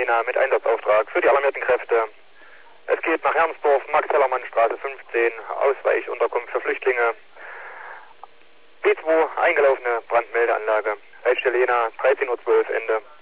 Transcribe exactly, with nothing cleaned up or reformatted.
Jena mit Einsatzauftrag für die alarmierten Kräfte. Es geht nach Hermsdorf, Max-Hellermann-Straße fünfzehn, Ausweichunterkunft für Flüchtlinge. B zwei, eingelaufene Brandmeldeanlage. Leitstelle Jena, dreizehn Uhr zwölf, Ende.